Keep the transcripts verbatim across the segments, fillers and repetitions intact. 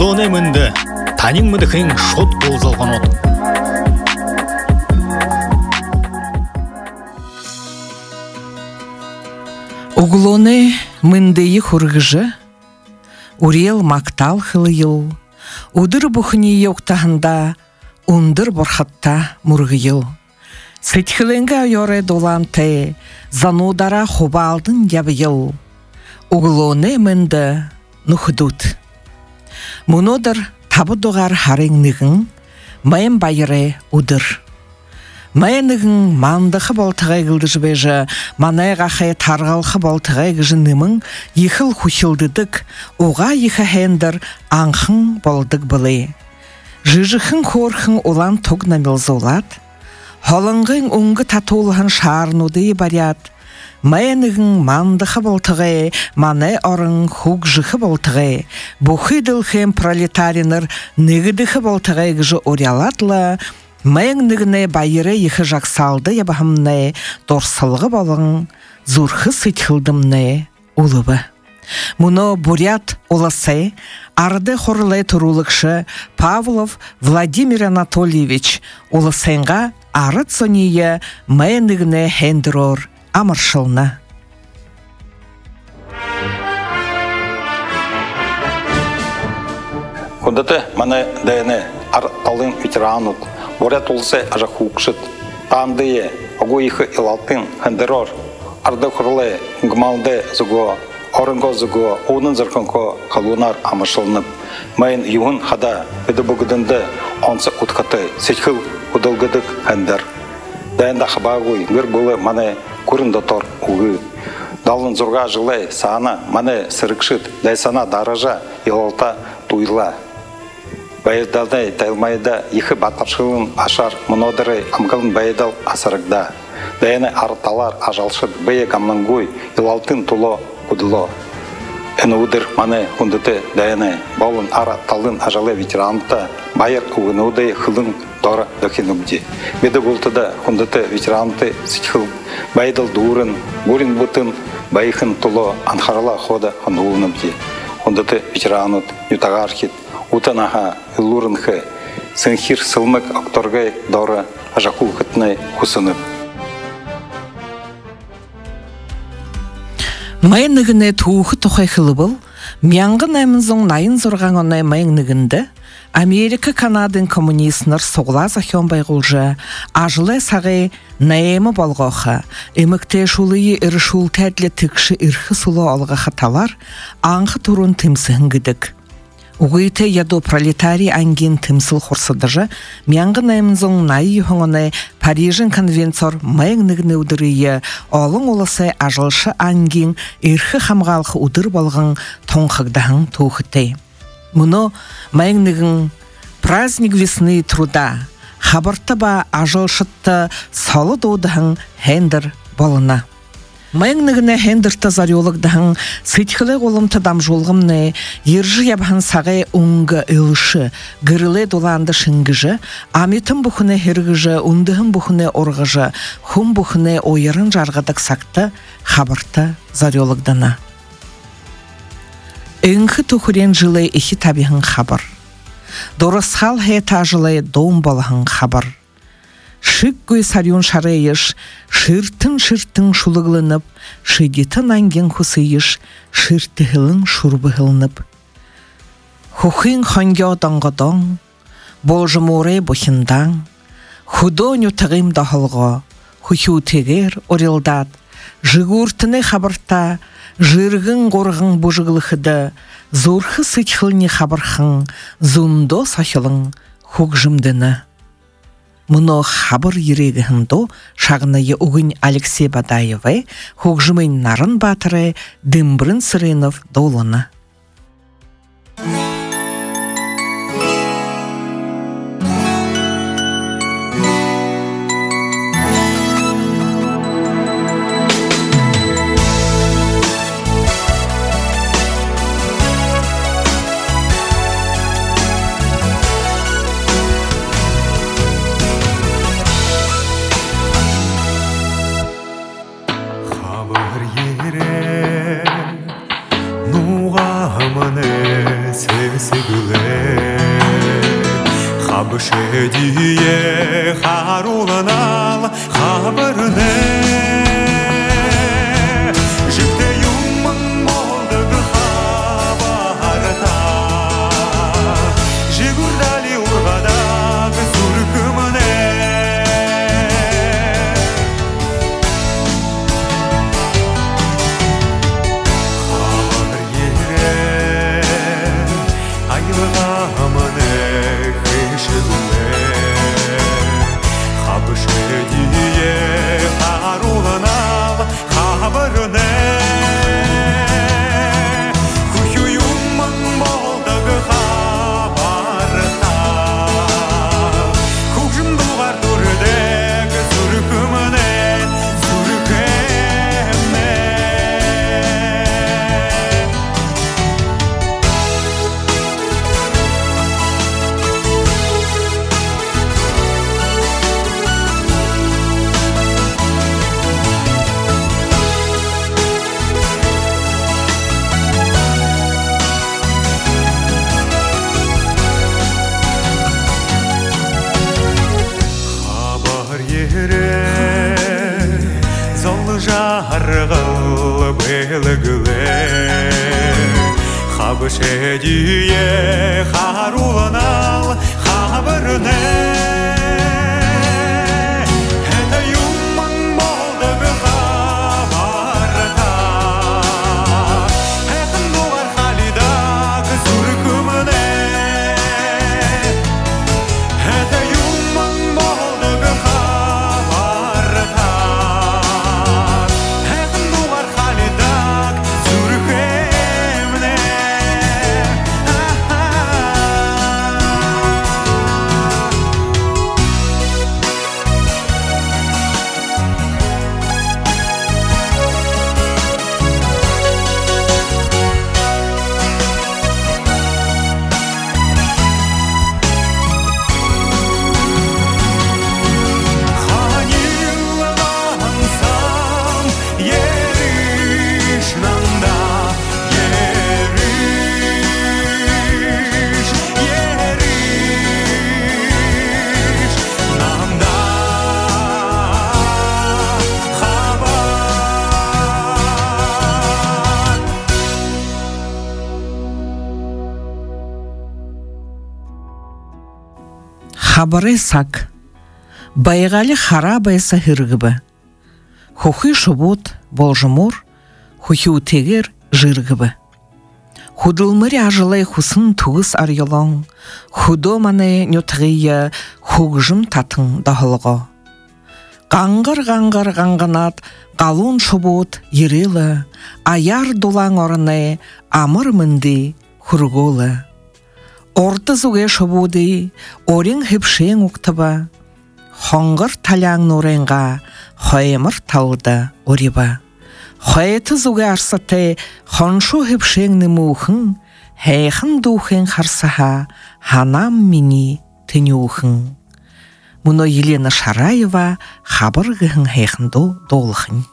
Углоне мынды, танин мыдыхын шот болзалған от. Углоне мындыйы хургыжы, урел мактал хылыйыл, удыр бухни yoқтағында, ундыр борхатта мургыйыл. Сетхиленге йоре доланте, занудара хубалдын ябыйыл. Углоне мынды нухдут. Мунодыр табы доғар харыңнығын, майын байыры удыр. Майынығын мандықы болтығай ғылдыжы бежі, манайға қай тарғалқы болтығай ғыжынымың, ехіл хухилдыдық, оға ехі хендір аңқын болдық білі. Жыжықын қорқын олан тұғна мелзолат, холыңғын ұңғы татулығын шарнуды барят, майынығын мандықы болтығай, манай орын хуг жықы болтығай, бұхидылхен пролетариныр нығыдықы болтығай ғыжы оряладла, Майыңнығыны байыры ехі жақсалды ебахымны, дорсылғы болың, зұрхы сытхылдымны улыбы. Мұны бурят оласы, арды қорлай тұрулықшы Павлов Владимир Анатольевич олысынға арыт сония майыңнығыны хендірор амыршылны. Құндыты маны дәйіні ар талын ветеранут, Борят улсы ажа хукшит, тандые, огуихы илалтын хендерор, арды хурлы гмалды зуго, орынго зуго, унын зыркынко халунар амышылынып, майын юғын хада, өді бұгыдынды, онсы ұтқаты, сетхіл ұдылгыдық хендер. Дайында хабагуй, гүр бұлы маны көрінді тор уғы. Далын зұрға жылай, саана маны сырықшыт, дайсана даража илалта туйла. Байырдалдай тайлмайда ехі батаршылын ашар мұнодыры амғылын байыдал асырықда. Дайыны арыталар ажалшыд бәйек амныңгой илалтын тұло құдыло. Әні ұдыр маны құндыты дайыны баулын ара талын ажалы ветеранты байыр ұғыны ұдай қылын дора дөхен үгде. Беді бұлтыда құндыты ветеранты сетхіл байыдал дұрын, бұрын бұтын байықын тұло анхарала хода қануылын үгде. Құндыты ветеранут, ютағархет, Утанаха илурынхы, сынхир сылмык акторгай дора ажаку хытнай хусынып. Майынығыны туухы тұқай қылы бұл, мяңғын әмінзің найын зорған онай майынығынды, Америка Канадын коммунистныр соғла захион байғылжы, ажылы сағай найымы болғақы, емікте шулыйы ірішул тәдлі тікші ирхы сұлы алға қаталар, аңғы тұрын тімсігін гідік. Угыйты яду пролетарий ангин тымсыл хорсыдыжы, мяңғын әмінзің найы хүңіні Парижын конвенцор майыңнығыны удырыйы, олың олысы ажылшы ангин ирхы хамғалқы удыр болғын тоңқығдағын туғыты. Мұны майыңнығын праздник весны труда, хабарты ба ажылшытты салы доудығын хендір болына. Майыңнығыны хендірті зарелықдағын сытхылы қолымты дамжолғымны ержі ябған сағай ұңғы үлші, гірілі доланды шыңгыжы, аметім бұхыны хергіжі, ұндығын бұхыны орғыжы, хұм бұхыны ойырын жарғадық сақты хабарты зарелықдана. Үңгі тұхырен жылы ехі табиғын хабар. Дорысхал хейта жылы доң болығын хабар. Шық көй сарюн шарайыш, шыртын-шыртын шулығылынып, шыдетін анген хусыйыш, шыртығылын шурбығылынып. Хухын ханге оданғадан, болжы море бұхындан, худоню тығым дағылға, хуху тегер орелдат, жығыртыны хабарта, жырғын қорғын бұжығылықыды, зорхы сытхылны хабархын, зундо сахылын хугжымдыны. Мұны хабар ерегіхінді шағынайы ұғын Алексей Бадаевы, хугжымын нарын батыры Дымбрын Сырынов долыны. Nuğa amane sesi güle Хабышедие харуланал хабырны Жікті юмын молдығы хабарта Жигурдали урғадағы сүркіміне Хабар ерен айлыға аманы Хабышедие харуланал хабырны Хухююмын болдығы хабарта Хужымдылғар түрдегі сүркіміне сүркемне Жарғыл белгілі Хабышедие харуланал хабырны Это юмын болдығы хабарта Әқін болар халидағы сүркіміне Это юмын болдығы хабарта Хабары сак, байғалы хара байса хыргыбы. Хухи шубут, болжымур, хухи утегер жыргыбы. Худылмыри ажылай хусын туғыс арьылон, худоманы нютғия хугжым татын дағылғы. Қаңғыр-қаңғыр қаңғанат, қалун шубут ерелі, аяр долаң орыны, амыр мінді хурголы. Орты зуге шубуды, орен хепшең уқтыба, хоңғыр таляң норенға, хоймыр талды ориба. Хойты зуге арсаты, хоншу хепшең немухын, хейхын духын харсаха, ханам мини тінюхын. Мұны Елена Шараева хабырғығын хейхынду долғын.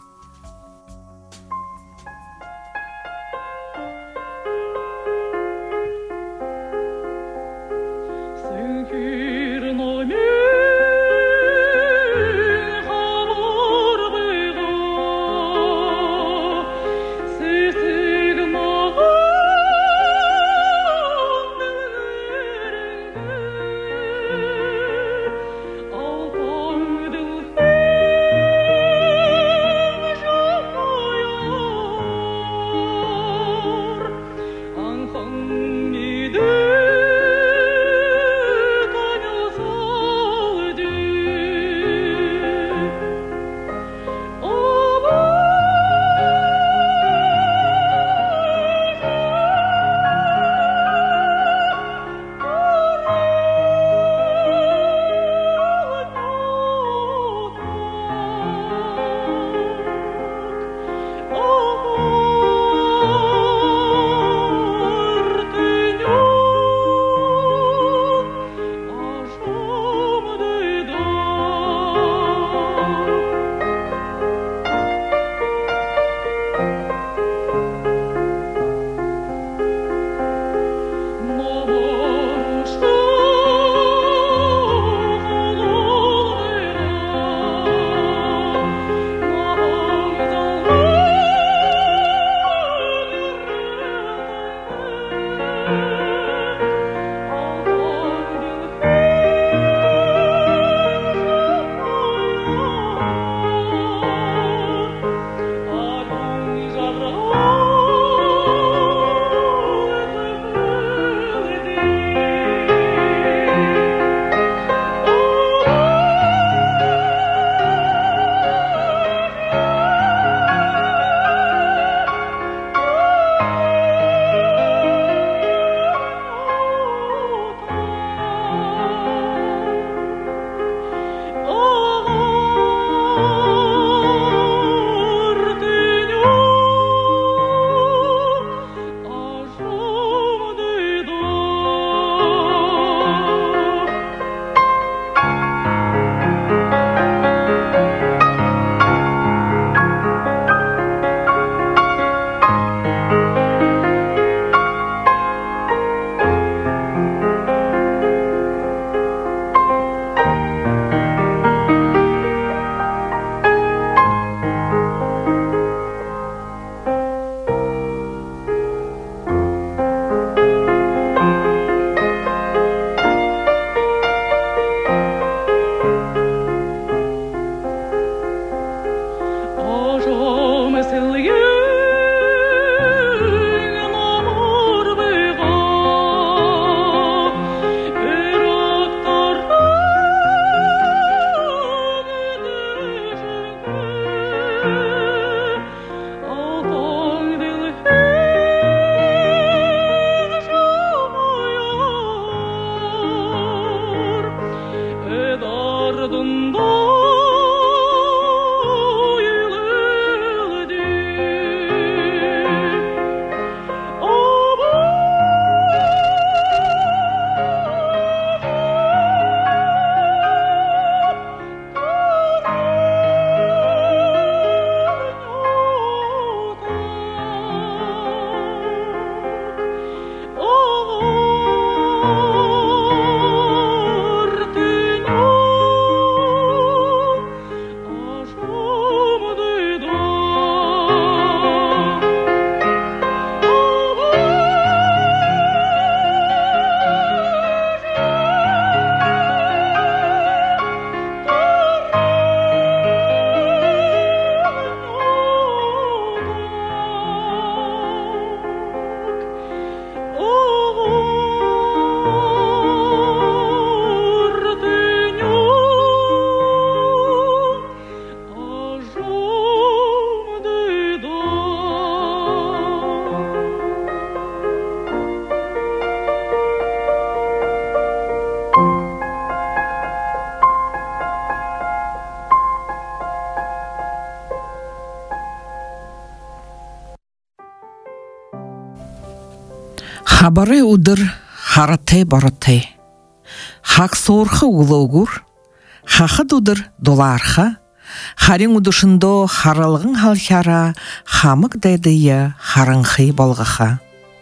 Хабары удыр харате барате. Хак сорхы улаугур, хахы удыр доларха, харин удышындо харалғын халхара, хамык дайдыя харынхы балғаха.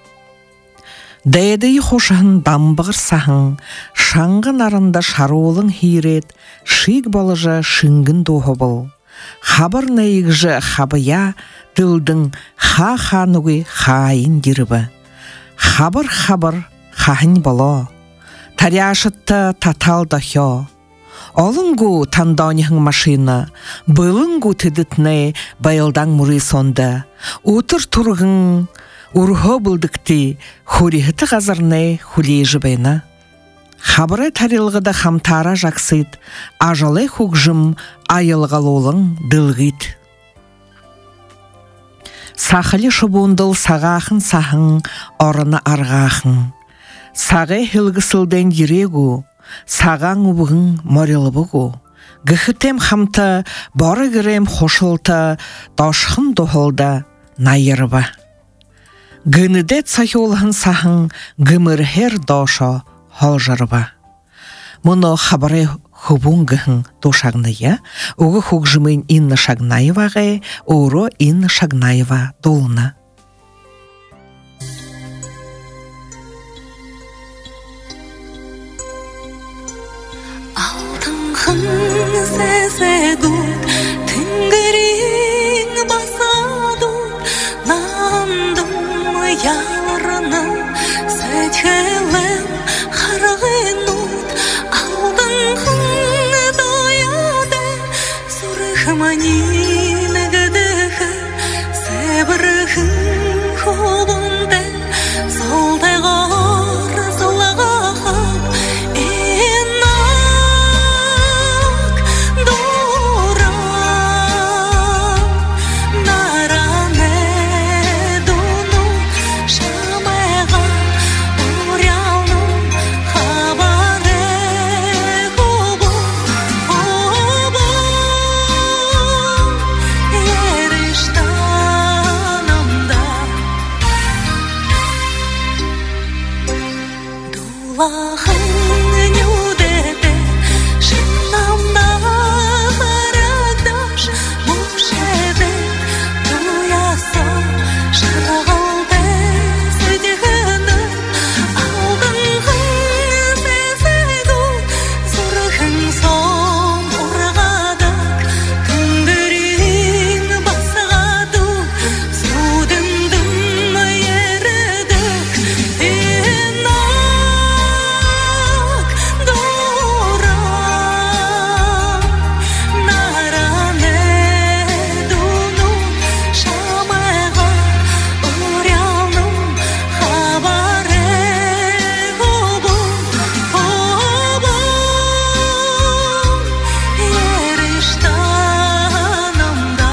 Дайдыя хошахын дамбығыр сахын, шаңғын арында шаролың хирет, шик балыжа шыңгын доғы бұл. Хабар наигжы хабыя, дылдың ха-хануғы хайын дирібі. Хабар-хабар хахын бало, таряшытты таталда хё. Олынгу тандаунихың машина, былынгу тедітне байылдан мұры сонда. Утыр тұрғын, урхо бұлдыкти, хурихыты ғазырне хулейжі байна. Хабары тарилғыда хамтара жақсыд, ажалы хугжым айылғалолың дылғид. Сақылы шубундыл сағақын сахын, орыны арғақын. Сағы хілгісілден ерегу, саған ұбығын морелыбығу. Гіхітем хамты, бары гірем хошылты, дошқын доғылда найырыбы. Гінідет сахиолығын сахын, гімірхер дошо холжырыбы. Мұны хабары хубунгыхын дошағныя, оғы хугжымын Инна Шагнаеваға, оро Инна Шагнаева долына. Алтынғын сәзәдуд, түнгірің басадуд, нандым ярының сәтхелім қарғынуд. Алтынғын дояды, сұрықманин гідігі, сәбірігін қолынды, солдайғар зылаға қап, енак дұрам, наране дуну, шамайға ұряну, хабары құбы, құбы, еріштанымда. Дулағын нүдеде, шынамда қарагдаш, мұшеде, дуяса, шырғалды сөдігіні. Алдыңғын сәзіду, сұрғын сон ұрғадық, күнгірін басығаду, судыңдың ерідік. Енак дұрам, наране дуну, шамайға ұряну, хабары құбы, құбы, еріштанымда.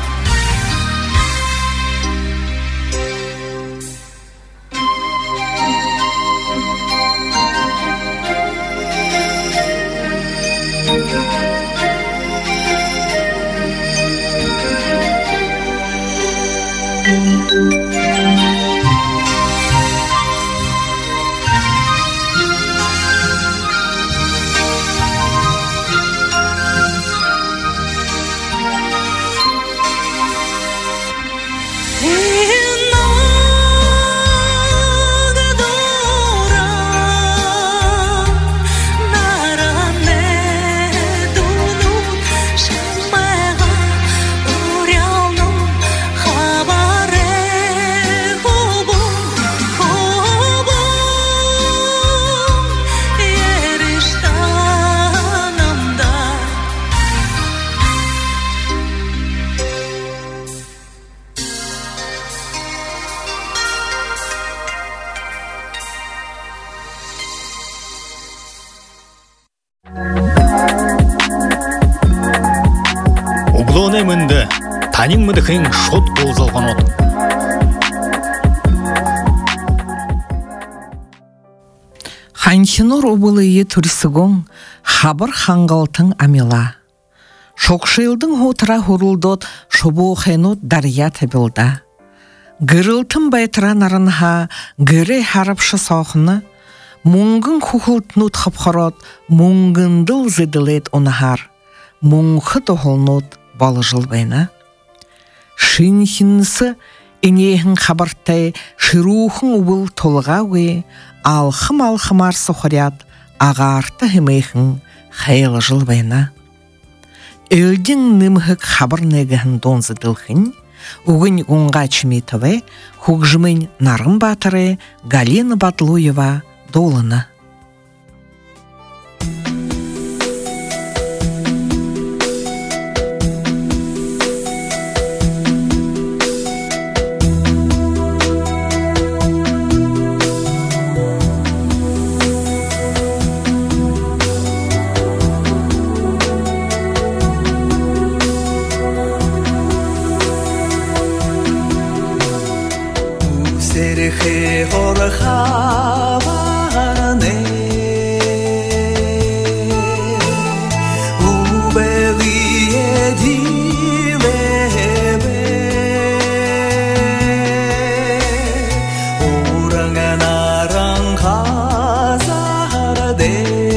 Енак дұрам, наране дуну, шамайға ұряну, хабары құбы, құбы, еріштанымда. Облоне мынды, танин мыды хын шот болзалған от. Ханчинур обылые турисыгон хабар хангалтың амила. Шокшылдың хотыра хурулдот шобу хенут дарья табилда. Гырылтын байтыран арынха гыре харапшы соқыны, мұңгын құқылтнут қапқарат, мұңгындыл зеділет онахар, мұңқы тоғылнут балы жыл байна. Шинхинсы инехін қабартай шырухын ұбыл толға өй, алхым-алхымар соқырят ағарты хімейхін қайлы жыл байна. Элдин нымхык хабар негіхін донзы дылхын, угын ұңға чметове, хугжмын нарым батыры Галина Батлуева долына. Серхе хорхаване убелие дилебе уранганаран хазараде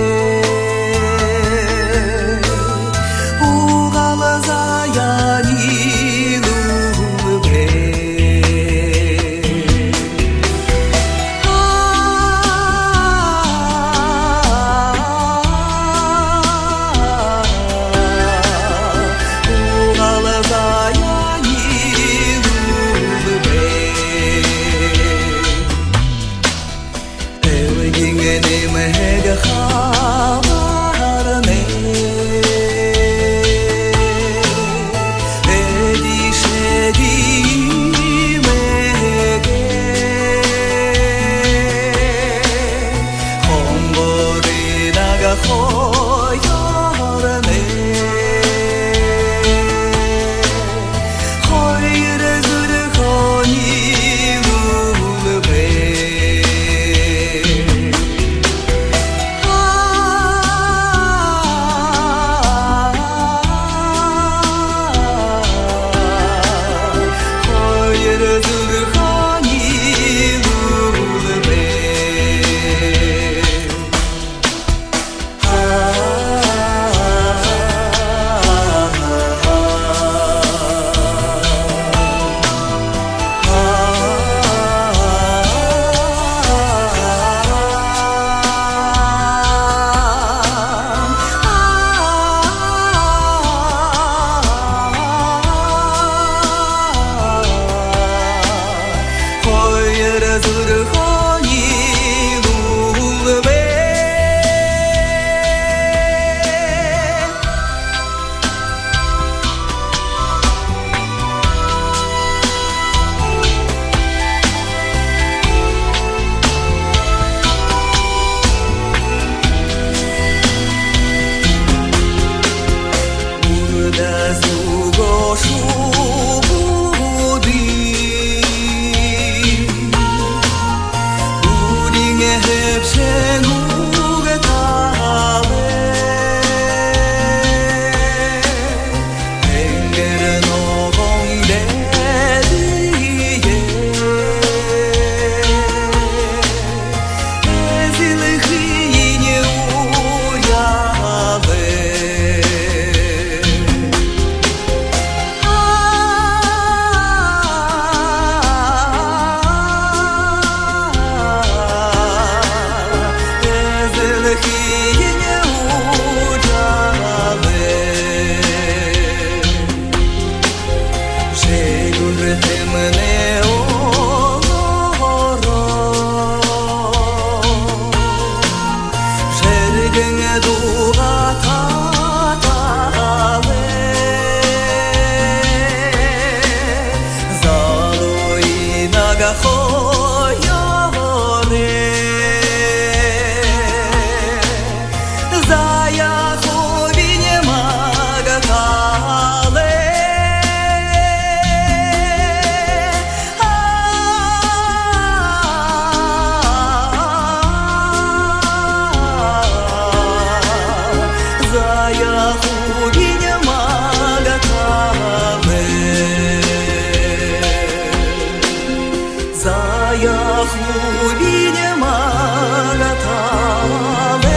угалазаяни аяху бине магатале.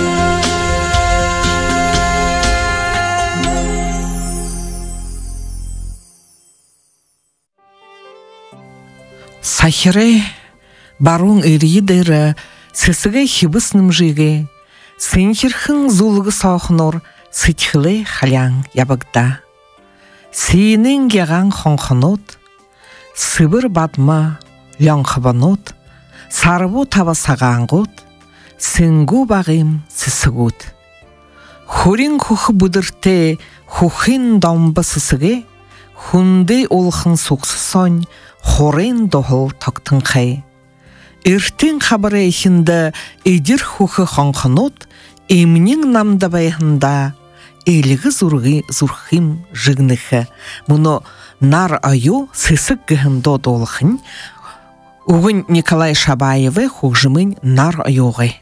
Сахире барун иридері сісіге хибысным жиге, сенхерхін зулығы саухнор сытхылы халян ябыгда. Сейінің яған хонханот, сыбыр бадма лянхабанот, сарыбу табасағанғот, сінгу бағым сісігут. Хурин хухы бұдырте хухин дамбы сісіге, хунды олхын соқсы сон, хорен доғыл тоқтың қай. Иртен хабары ехінді едір хухы хонханот, емнің намда байхында елігі зұрғы зұрхим жығнықы. Мұны нар айу сысық гіхіндо долықын, уғын Николай Шабаевы хұғжымын нар айуғы.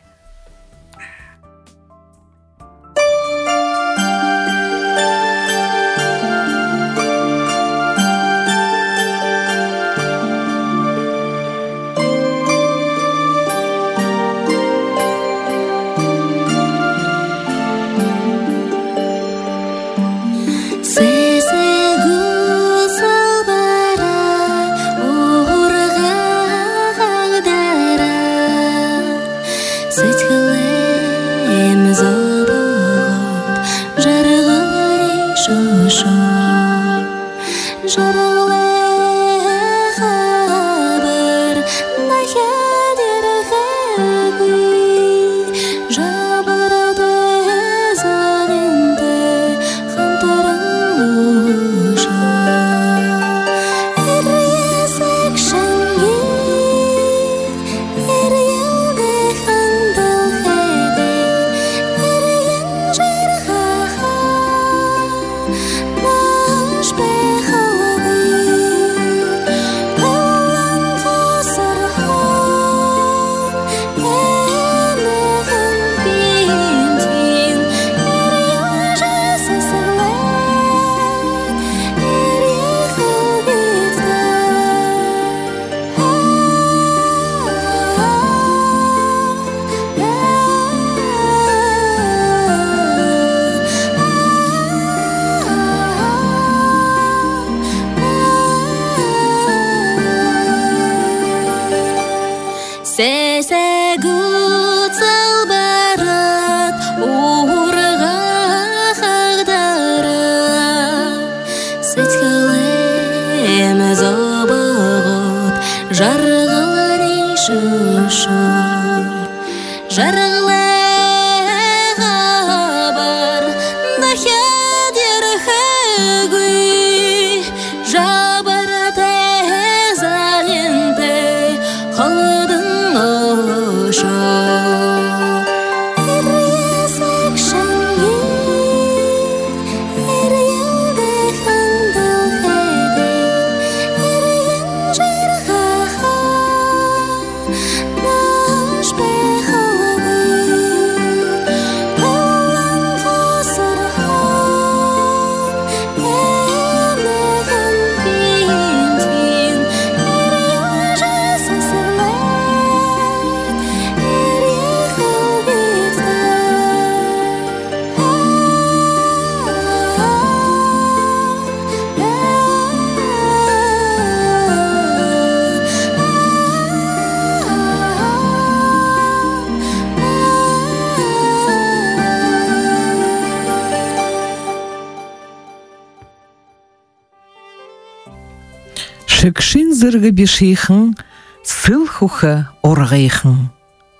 Шықшын зіргі бешейхін, сыл хухы орғайхын.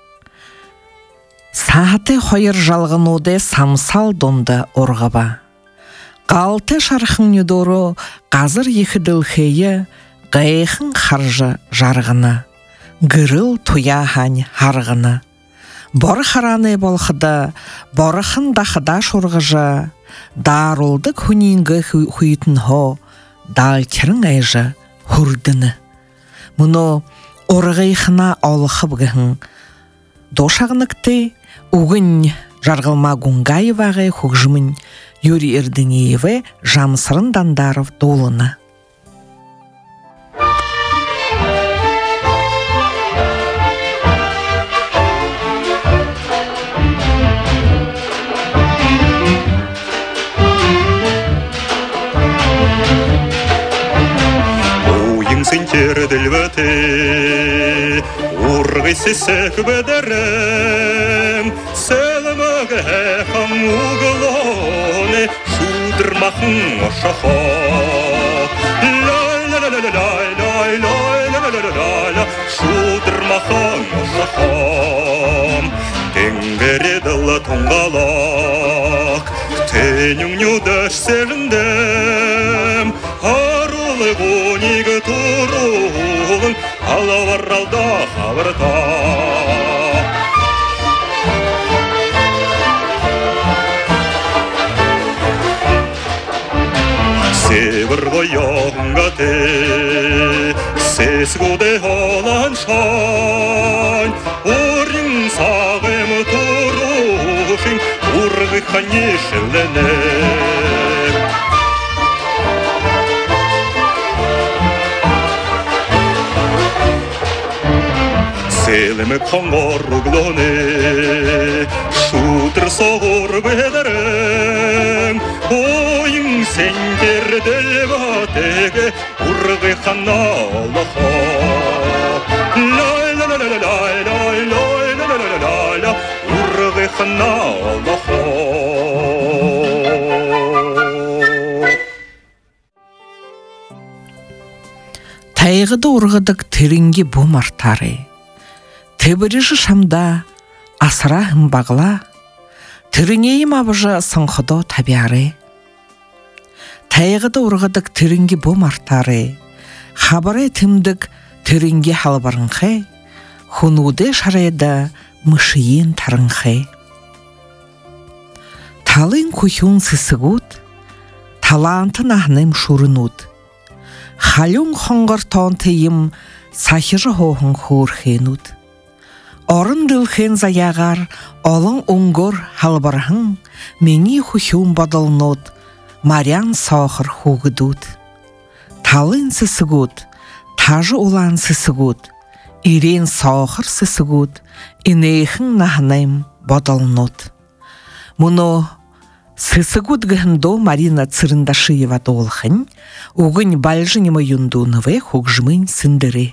Сағаты қойыр жалғын оды самсал донды орғаба. Қалты шархын недору қазыр ехі ділхейі ғайхын қаржы жарғыны. Гырыл туя хань харғыны. Бор хараны болхыды, борықын дақыда шорғыжы. Дарулды күнінгі хуйтын хо, дал керін айжы. Хурдыны. Мұны орғайхына алықып ғын. Дошағыныкты уғын жарғылма Гунгаевағы хұғжымын Юрий Эрденеевы Жамсырын Дандаров долыны. ургысы сөк бедерем селмөге хам углоне шудырмахын ошохо лай лай лай лай лай лай лай лай шудырмахын ошохо еңбереділ тоңғалақ тенюңнюдыш серіндем арулы ғонигі тұрулың алаваралда қабырта севір ғойоңға те сесгуде олан шайн орың сағым тұрушың урғы қанешіліне селімі қоңғыр ұглоне шутыр соғыр бедерің ойың сендерді батеге урғы қана Аллахо лай лай лай лай лай лай лай лай лай лай урғы қана Аллахо Тайғыды ұрғыдық терінге бұмартары Тебіріжі шамда асыра бағла, түрінейім абыжы сыңқыды табиары. Тайғыды ұрғыдық түрінге бұмартары, хабары тімдік түрінге халбарынқы, хунуды шарайда мұшиын тарынқы. Талын күхін сысығуд, талантын ағным шурынуд. Халюң қоңғыр тонтыйым сахиры хоғын хурхенуд. Орын дылхен заяғар, олың ұңғыр халбархың, мені хүхюн бадылнуд, марян сахыр хугыдуд. Талын сысығуд, тажы улан сысығуд, ирен сахыр сысығуд, инейхін нахнайм бадылнуд. Мұны сысығуд гыхындо Марина Цырындашиева долхын, уғын бальжынымы юндуынывы хугжмын сындыры.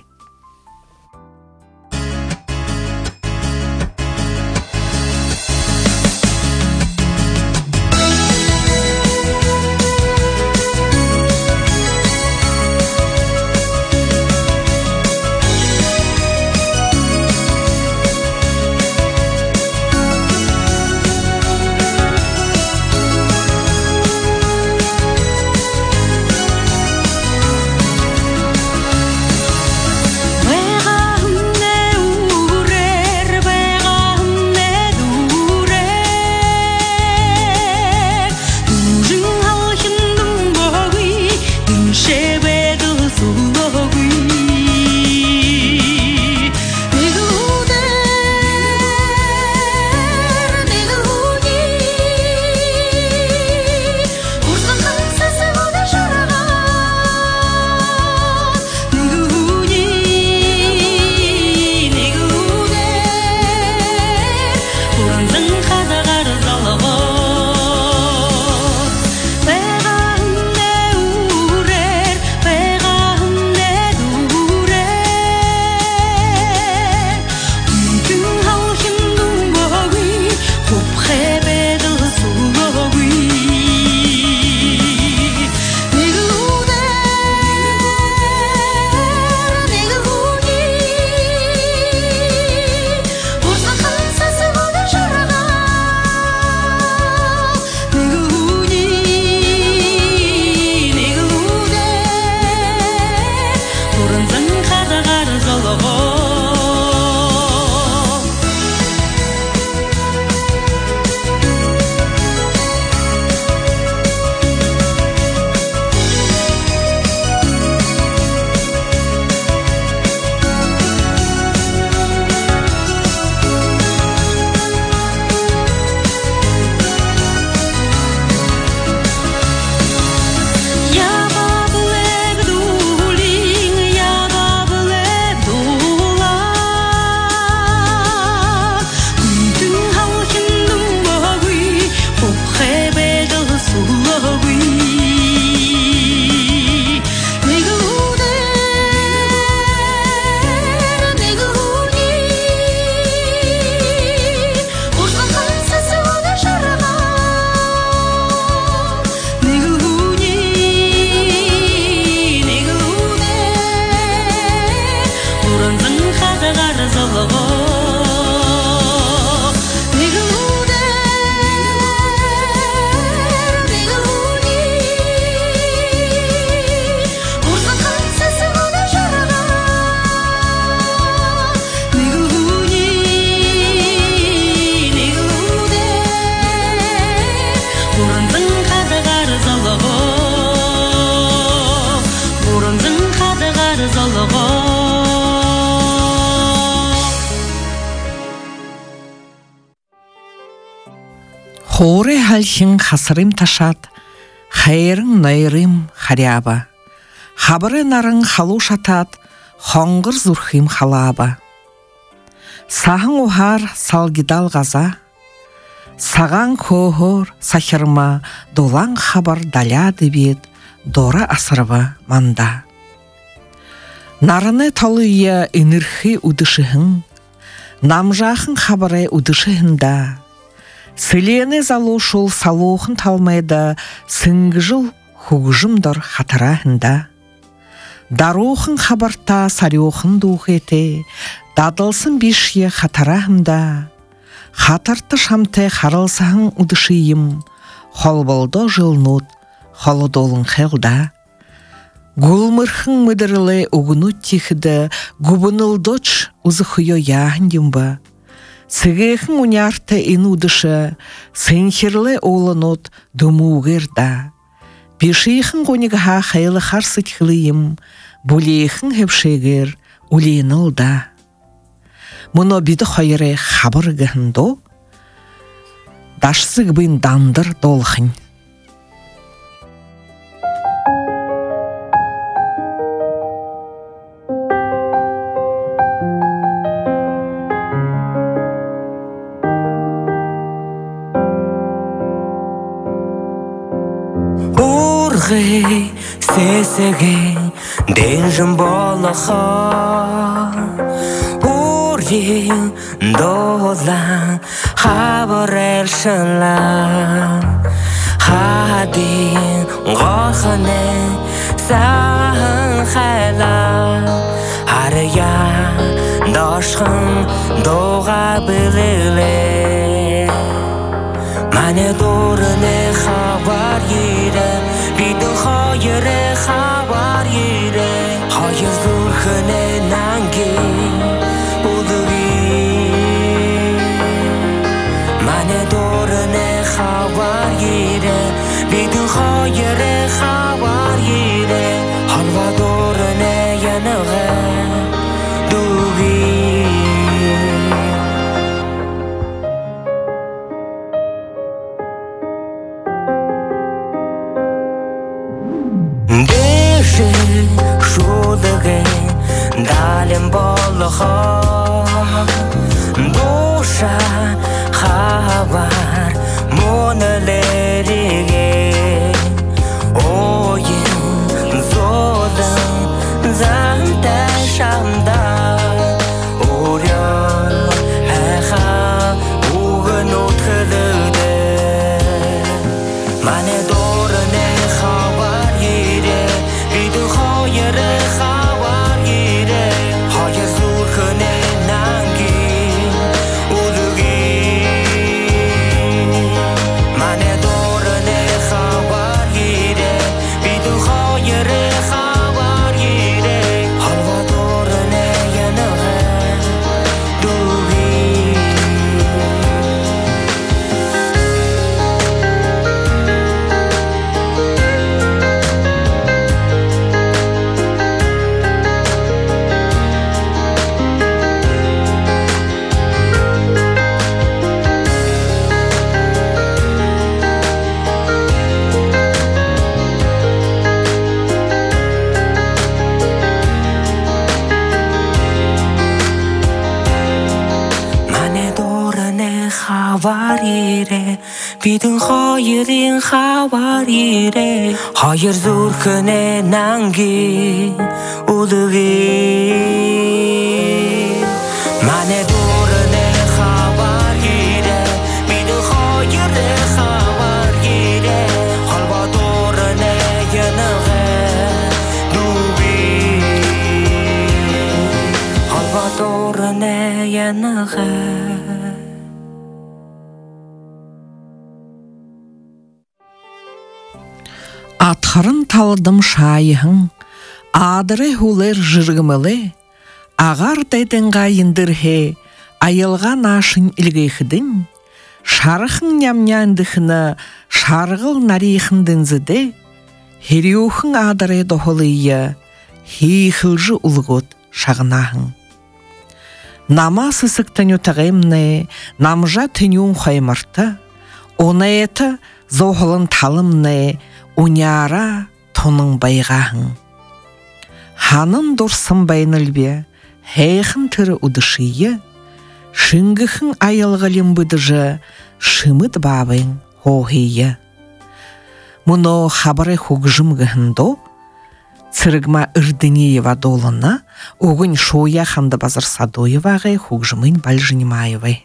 Хоре халхин хасырым ташат, хайрың найрым харяба. Хабыры нарың халу шатат, хоңғыр зурхим халаба. Сағың ухар салгидал газа, саған көхор сахырма, долаң хабар даляды бет, дора асырва манда. Нарыны талыя энерхи удышыхын, намжахын хабары удышыхында. Сылені залушыл салуғын талмайды, сыңгыжыл хугжымдар хатарахында. Дарухын хабарта сарюхын духете, дадылсын бишye хатарахында. Хатарты шамте харылсахын удышыйым, холболдо жылнут, холодолын хелда. Гулмырхын мыдырлы угнут тихіді, губынылдоч узыхыйо яхын юмба. Сыгейхын унярты инудышы, сынхерлы олынот думугырда. Бешейхын гонигха хайлы харсыт хылыйым, булейхын хепшегер улейнылда. Мұны биді хайыры хабыргыхындо, дашсыг бын дандыр долхын. Ургы сесеге денжім болаха, ургын долан хабар элшынла. Хадин ғорхыны сағын хайла, ария дошхын доға білілі. Мане дорыны хабар ері, бидің хайыры хабар ері. Хайыр зурхыны нанги улуги. Мане дорыны хабар ері, бидің хайыры хабар ері. Халва дорыны янығы дуги. Далем болыха, душа хабар монелериге. Ойын золын занта шамда, орел әха уғын отқылыды. Мане дорыны хабар ері, биді хайыры хабар ері. Хайыр зурхыны нанги улуги. Мане дорыны хабар ері, биді хайыры хабар ері. Халва дорыны янығы дуги. Хабар ері, бидің хайырын хабар ері. Хайыр зурхыны нанги улуги. Мане дорыны хабар ері, бидің хайыры хабар ері. Халва дорыны янығы дуги. Халва дорыны янығы. Атқарын талдым шайығың, адыры хулер жыргымылы, ағар дайдыңға ендірхе, айылған ашын илгейхідің, шарықың нямняндықыны, шарғыл нарихындынзыды, хериухың адыры доғылыйы, хейхілжі ұлғыт шағынағың. Нама сысықтан өтіғемні, намжа түнюн қаймырты, Онайты зоғылын талымны уняра тоның байғағын. Ханын дұрсын байнылбе, хейхін түрі ұдышыйы, шыңгіхін айылғылым бұдыжы, шымыд бабын хоғыйы. Мұны хабары хугжымғығындо, цырыгма Ирдынеева долына, оғын шоя ханды базар Садоевағай хугжымын Бальжынимаевай.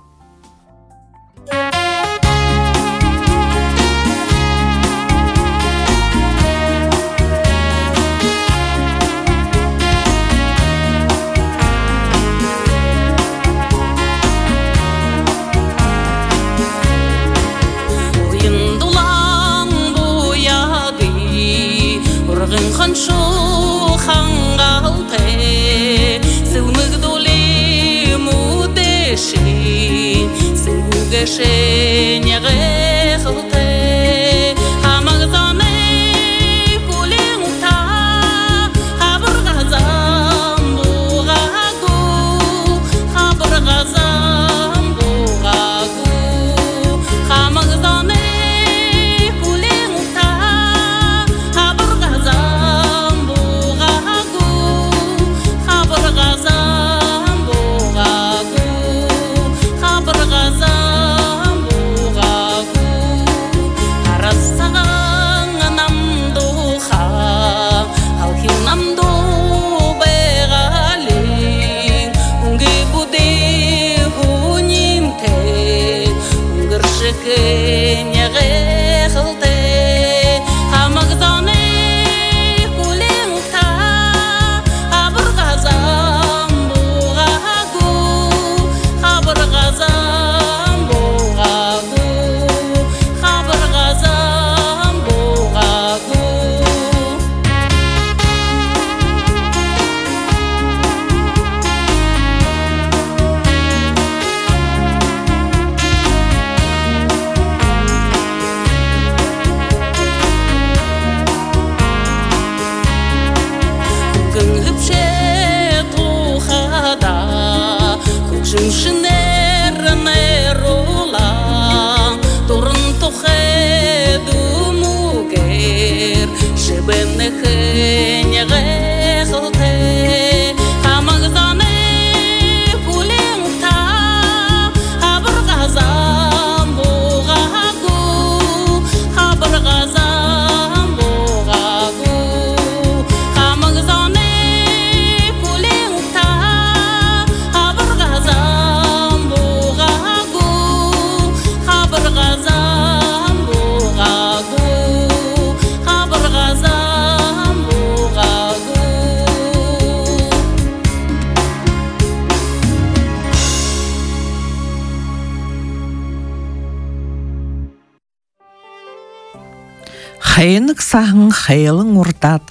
Хайнық сағын хайлың ұртат,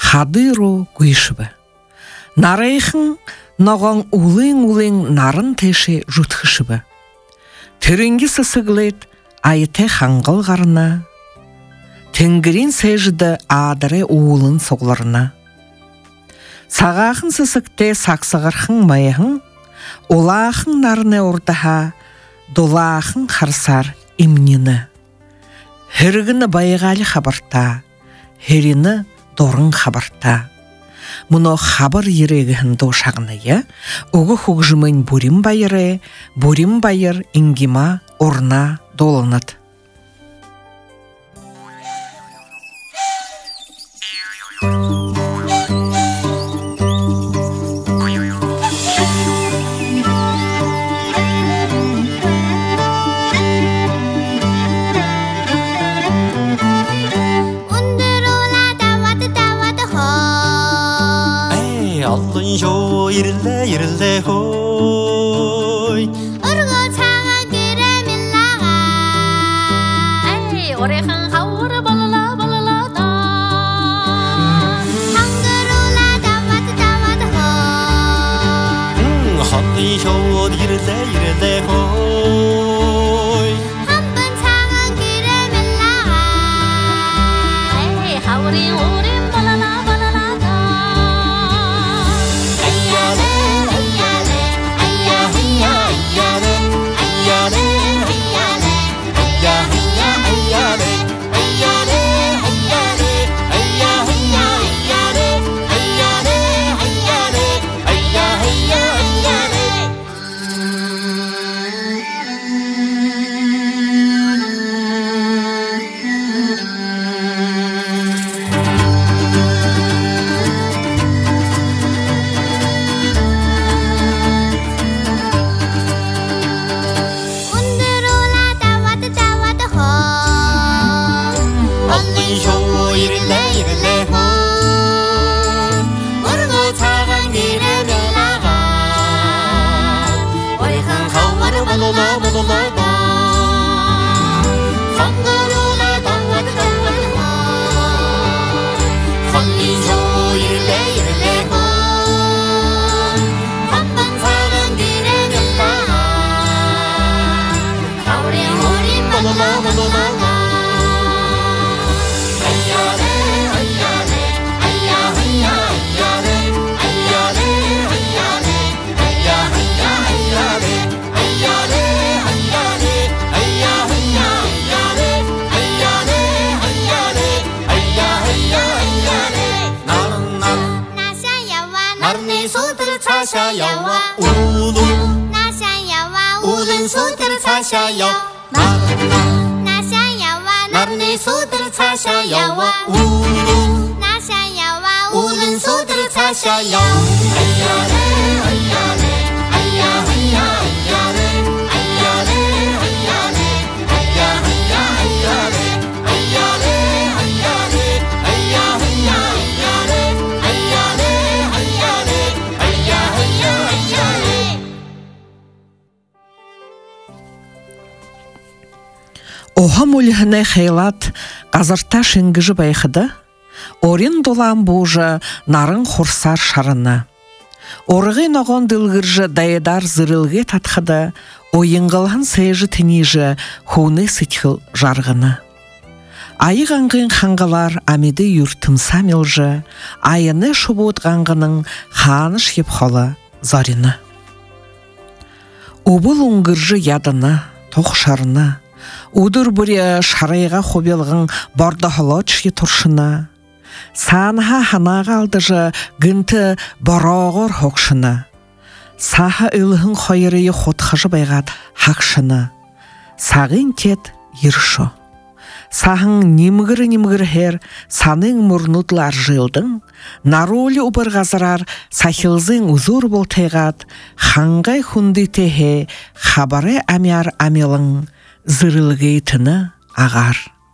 хадыру гүйшібі. Нарайхын нағын улың-улың нарын тәші жұтқышыбы. Түрінгі сысығылет айты хаңғыл ғарына, Тенгірін сәжіді адыры уылын соғларына. Сағақын сысықте сақсығырхын майығын, олақын нарыны ұрдаға, долақын қарсар имнені. Хіргіні байғалы хабарта, херіні дорын хабарта. Мұны хабар ерегіхін дошағыны е, оғы хугжымын бұрим байыры, бұрим байыр ингима орна долынат. 이를래 이를래 호이 어르고 창한 길에 밀라가 에이 오래한 하우르 발라라 발라라다 한그루라 담아다 담아다 호 음 헛디쇼 이를래 이를래 호이 한번 창한 길에 밀라가 에이 하우리 오림 발라라 야 擦下腰，哪那想要哇， 哪里苏德擦下腰啊，呜呜， 那想要哇， 无论苏德擦下腰，哎呀嘞，哎呀嘞，哎呀哎呀哎呀嘞，哎呀嘞，哎呀嘞，哎呀哎呀哎呀嘞，哎呀嘞，哎呀嘞，哎呀哎呀哎呀嘞，哎呀嘞，哎呀嘞，哎呀哎呀哎呀嘞。 Оғам өліхіне хейлат қазырта шенгіжі байқыды, орен долан бұжы нарын хорсар шарына. Орығын оған дылғыржы дайыдар зырылғы татқыды, ойынғылған сейжі тінежі хуны сытхыл жарғыны. Айығанғын қанғалар амиды юртымса мелжі, айыны шубуыт ғанғының ханыш епхолы зарыны. Обыл ұңғыржы ядыны, тоқшарыны, Удыр бүрі шарайға хобелғын бардахылочы тұршына. Санға ханаға алдыжы гінті барағыр хоқшына. Саға үліғін қойырыйы хотқыжы байғат хақшына. Сағын кет ершо. Сағын немгірі-немгірі хер саның мұрнудлар жылдың. Наролі ұбыр ғазырар сахилзың ұзур бол тайғат. Хаңғай хунды техе хабары амяр амелың. Зырылғайтыны ағар.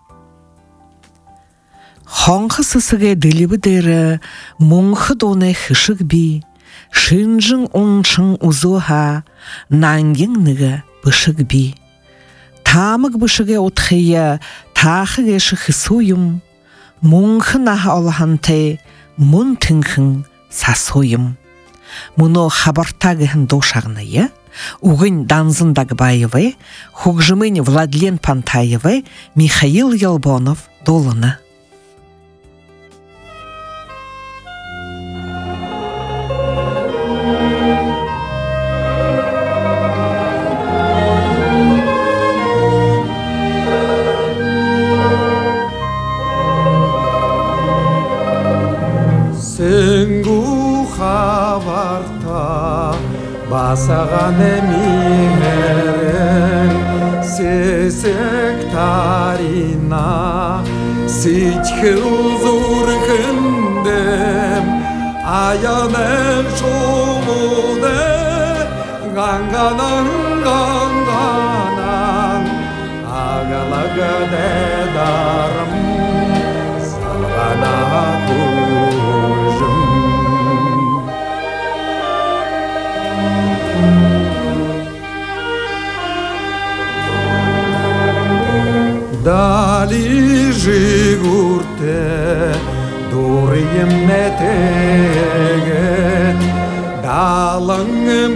Хонғы сысыға ділібі дәрі, мұңғы доны хышық би, шынжың оңшың ұзуға, наңгеннігі бішік би. Тамық бішіге отхия, тағы кеші хысуым, мұңғы наға олғантай, мұн түңхің сасуым. Мұны хабартағығын дошағына, е? Угынь Данзындаг Баевы, Хугжымынь Владлен Пантаевы, Михаил Ялбонов Долына. Сенгу хаварта Басаған емерен сесек тарина Сичхыл зурхындем аяны шумуды Ғанғанан ғанғанан ағалағы дедарым Сағана көжім Дали жигурте дурым нетеген далың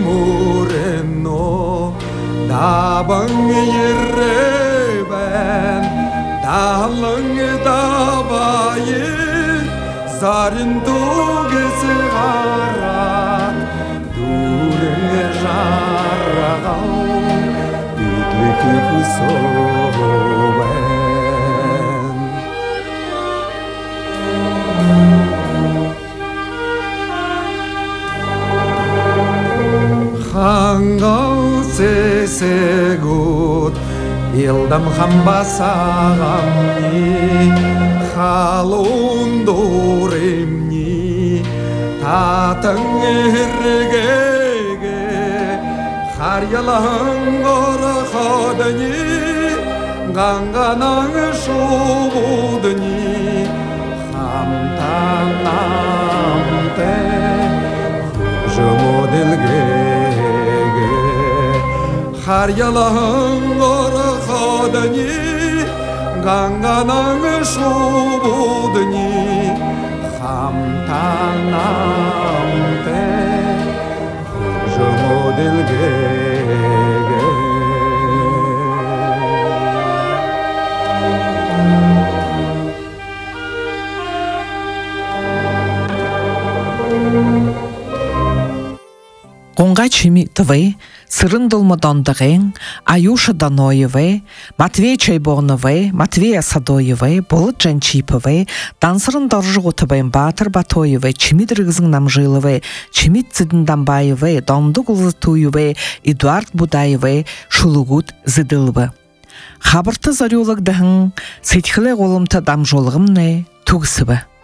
мурено дабың еребен далың дабайын зарын тугысы ғарат дурың жарағау үтлікі күсобен Хангау сесегут Илдам хамбасағамни Халун дуримни Татың иргеге Харялаң ғорақадыни Ғанғанаң шубудыни Хамтанамте Жумудилге Харялаң ғорақадыни Ғанғанаң шубудыни Хамтанамте Жумудилге Қонға чүмі Тывы, Сырын Долмадондығын, Аюша Даноевы, Матвей Чайбоновы, Матвей Асадоевы, Болыт Жанчиповы, Дансырын Доржығытыбын Батыр Батоевы, Чимид Рыгзың Намжиловы, Чимид Цидындамбаевы, Домдуг Лзытуевы, Эдуард Будаевы, Шулугут Зыдылвы. Хабырты зарюлық дығын, Сетхілі қолымты дамжолығымны, Тугсыбы.